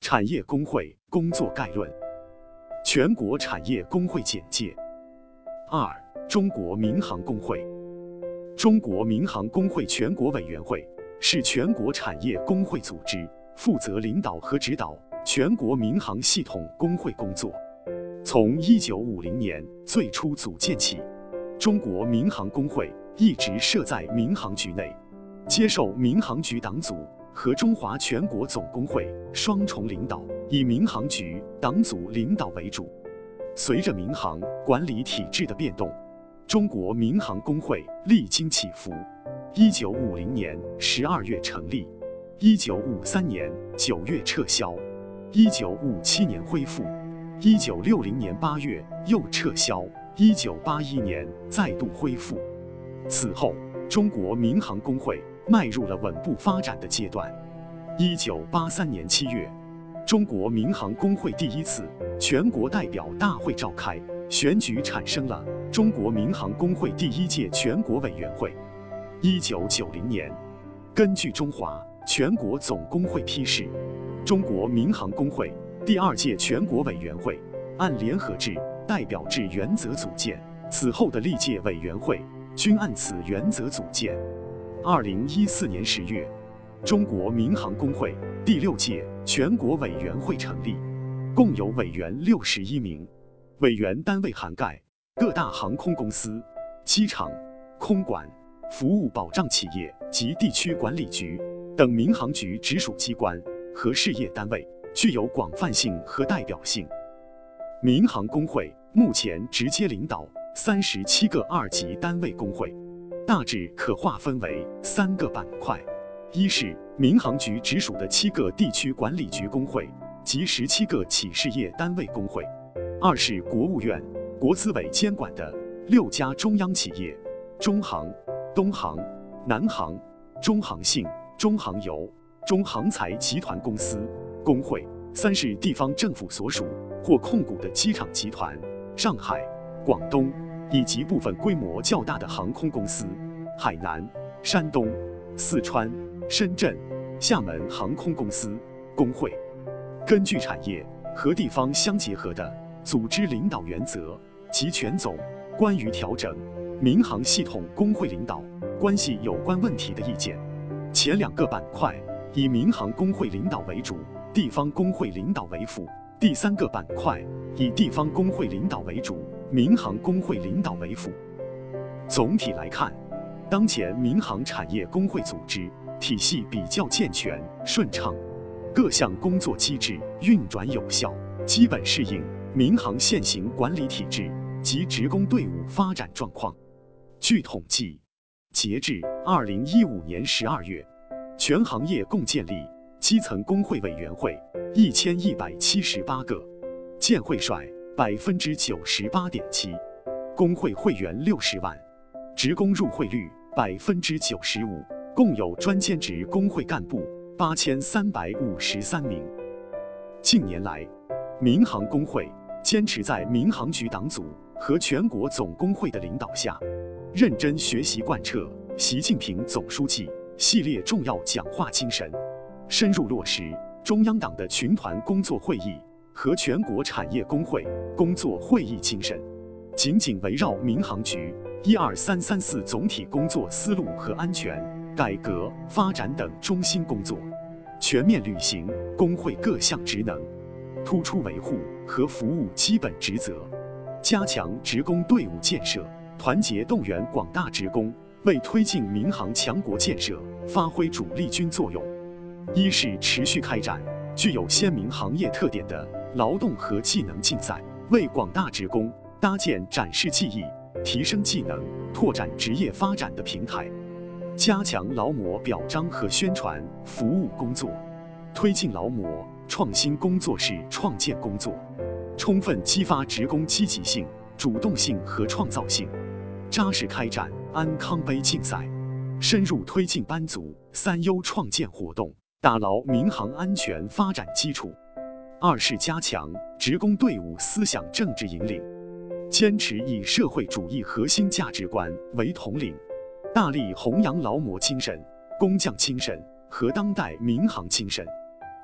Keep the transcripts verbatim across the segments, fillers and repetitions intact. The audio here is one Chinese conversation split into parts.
产业工会工作概论。全国产业工会简介。二、中国民航工会。中国民航工会全国委员会是全国产业工会组织，负责领导和指导全国民航系统工会工作。从一九五零年最初组建起，中国民航工会一直设在民航局内，接受民航局党组和中华全国总工会双重领导，以民航局党组领导为主。随着民航管理体制的变动，中国民航工会历经起伏。一九五零年十二月成立，一九五三年九月撤销，一九五七年恢复，一九六零年八月又撤销，一九八一年再度恢复。此后，中国民航工会迈入了稳步发展的阶段。一九八三年七月，中国民航工会第一次全国代表大会召开，选举产生了中国民航工会第一届全国委员会。一九九零年，根据中华全国总工会批示，中国民航工会第二届全国委员会按联合制、代表制原则组建，此后的历届委员会均按此原则组建。二零一四年十月，中国民航工会第六届全国委员会成立，共有委员六十一名，委员单位涵盖各大航空公司、机场、空管、服务保障企业及地区管理局等民航局直属机关和事业单位，具有广泛性和代表性。民航工会目前直接领导三十七个二级单位工会，大致可划分为三个板块：一是民航局直属的七个地区管理局工会及十七个企事业单位工会；二是国务院、国资委监管的六家中央企业，中航、东航、南航、中航信、中航油、中航财集团公司工会；三是地方政府所属或控股的机场集团、上海、广东以及部分规模较大的航空公司，海南、山东、四川、深圳、厦门航空公司工会。根据产业和地方相结合的组织领导原则及权总关于调整民航系统工会领导关系有关问题的意见，前两个板块以民航工会领导为主，地方工会领导为辅；第三个板块以地方工会领导为主，民航工会领导为辅。总体来看，当前民航产业工会组织体系比较健全顺畅，各项工作机制运转有效，基本适应民航现行管理体制及职工队伍发展状况。据统计，截至二零一五年十二月，全行业共建立基层工会委员会一千一百七十八个，建会率百分之九十八点七，工会会员六十万，职工入会率百分之九十五，共有专兼职工会干部八千三百五十三名。近年来，民航工会坚持在民航局党组和全国总工会的领导下，认真学习贯彻习近平总书记系列重要讲话精神，深入落实中央党的群团工作会议和全国产业工会工作会议精神，紧紧围绕民航局一二三三四总体工作思路和安全、改革、发展等中心工作，全面履行工会各项职能，突出维护和服务基本职责，加强职工队伍建设，团结动员广大职工，为推进民航强国建设发挥主力军作用。一是持续开展具有鲜明行业特点的劳动和技能竞赛，为广大职工搭建展示技艺、提升技能、拓展职业发展的平台，加强劳模表彰和宣传服务工作，推进劳模创新工作室创建工作，充分激发职工积极性、主动性和创造性，扎实开展安康杯竞赛，深入推进班组三优创建活动，打牢民航安全发展基础。二是加强职工队伍思想政治引领，坚持以社会主义核心价值观为统领，大力弘扬劳模精神、工匠精神和当代民航精神，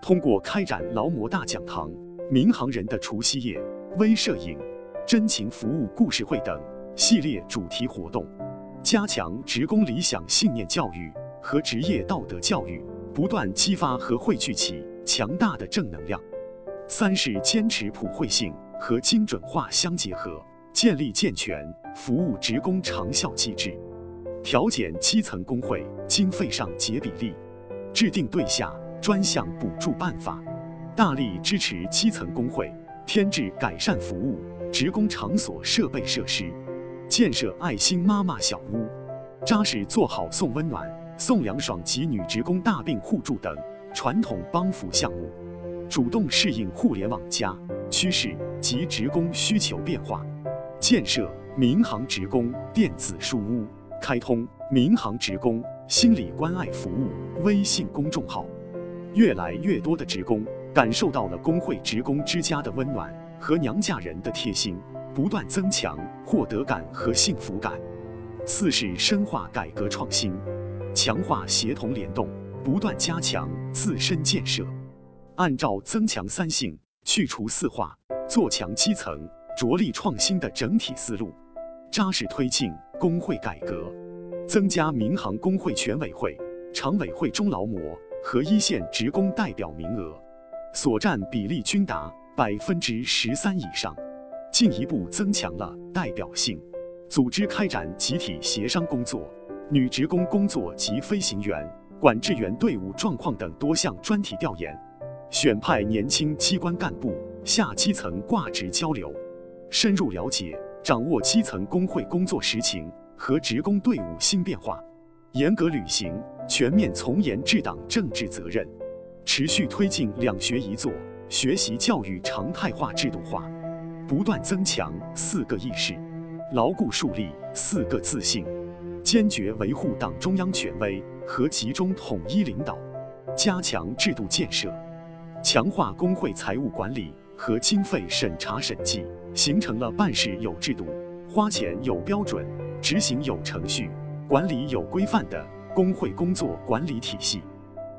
通过开展劳模大讲堂、民航人的除夕夜、微摄影、真情服务故事会等系列主题活动，加强职工理想信念教育和职业道德教育，不断激发和汇聚起强大的正能量。三是坚持普惠性和精准化相结合，建立健全服务职工长效机制，调减基层工会经费上结比例，制定对下专项补助办法，大力支持基层工会添置改善服务职工场所设备设施，建设爱心妈妈小屋，扎实做好送温暖、送凉爽及女职工大病互助等传统帮扶项目，主动适应互联网加趋势及职工需求变化，建设民航职工电子书屋，开通民航职工心理关爱服务微信公众号。越来越多的职工感受到了工会职工之家的温暖和娘家人的贴心，不断增强获得感和幸福感。四是深化改革创新，强化协同联动，不断加强自身建设，按照增强三性、去除四化、做强基层、着力创新的整体思路，扎实推进工会改革，增加民航工会全委会、常委会中劳模和一线职工代表名额，所占比例均达百分之十三以上，进一步增强了代表性。组织开展集体协商工作、女职工工作及飞行员、管制员队伍状况等多项专题调研，选派年轻机关干部下基层挂职交流，深入了解、掌握基层工会工作实情和职工队伍新变化，严格履行全面从严治党政治责任，持续推进两学一做学习教育常态化制度化，不断增强四个意识，牢固树立四个自信，坚决维护党中央权威和集中统一领导，加强制度建设，强化工会财务管理和经费审查审计，形成了办事有制度、花钱有标准、执行有程序、管理有规范的工会工作管理体系。